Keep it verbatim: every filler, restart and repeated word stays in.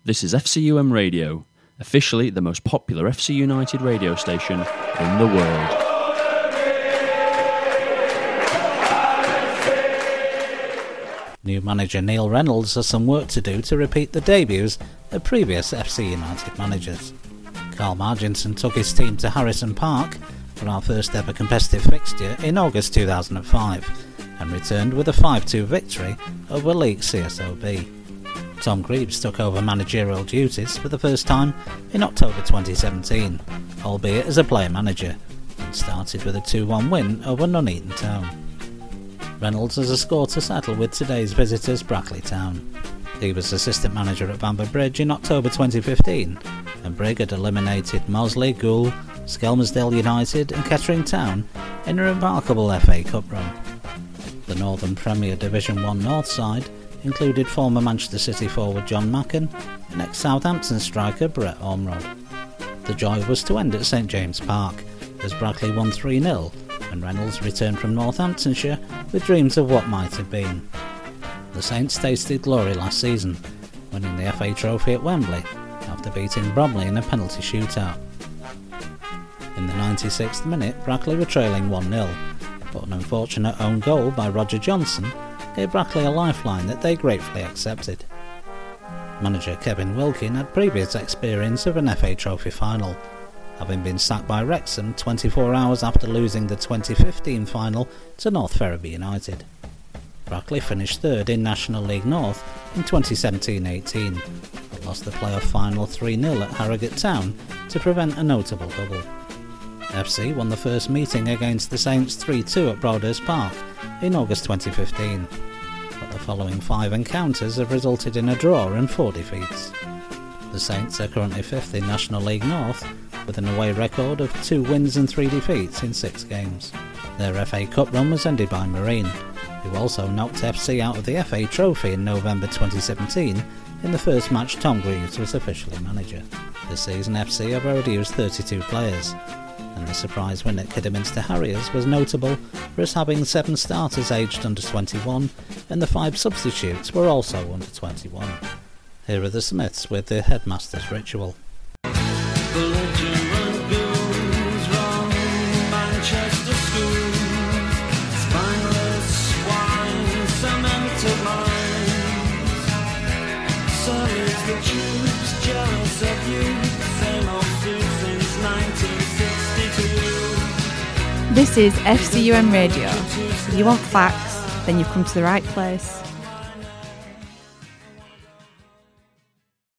This is F C U M Radio, officially the most popular F C United radio station in the world. New manager Neil Reynolds has some work to do to repeat the debuts of previous F C United managers. Carl Marginson took his team to Harrison Park for our first ever competitive fixture in August two thousand five and returned with a five two victory over Leek C S O B. Tom Greaves took over managerial duties for the first time in October twenty seventeen, albeit as a player manager, and started with a two one win over Nuneaton Town. Reynolds has a score to settle with today's visitors Brackley Town. He was assistant manager at Bamber Bridge in October twenty fifteen, and Brig had eliminated Mosley, Goole, Skelmersdale United and Kettering Town in a remarkable F A Cup run. The Northern Premier Division one North side included former Manchester City forward John Macken and ex-Southampton striker Brett Ormrod. The joy was to end at St James Park as Brackley won three nil and Reynolds returned from Northamptonshire with dreams of what might have been. The Saints tasted glory last season, winning the F A Trophy at Wembley after beating Bromley in a penalty shootout. In the ninety-sixth minute, Brackley were trailing one nil, but an unfortunate own goal by Roger Johnson gave Brackley a lifeline that they gratefully accepted. Manager Kevin Wilkin had previous experience of an F A Trophy final, having been sacked by Wrexham twenty-four hours after losing the twenty fifteen final to North Ferriby United. Brackley finished third in National League North in twenty seventeen eighteen, but lost the playoff final three nil at Harrogate Town to prevent a notable double. F C won the first meeting against the Saints three two at Broadhurst Park in August twenty fifteen, but the following five encounters have resulted in a draw and four defeats. The Saints are currently fifth in National League North, with an away record of two wins and three defeats in six games. Their F A Cup run was ended by Marine, who also knocked F C out of the F A Trophy in November twenty seventeen in the first match Tom Greaves was officially manager. This season F C have already used thirty-two players, and the surprise win at Kidderminster Harriers was notable for us having seven starters aged under twenty-one, and the five substitutes were also under twenty-one. Here are the Smiths with the Headmaster's Ritual. This is F C U M Radio. If you want facts, then you've come to the right place.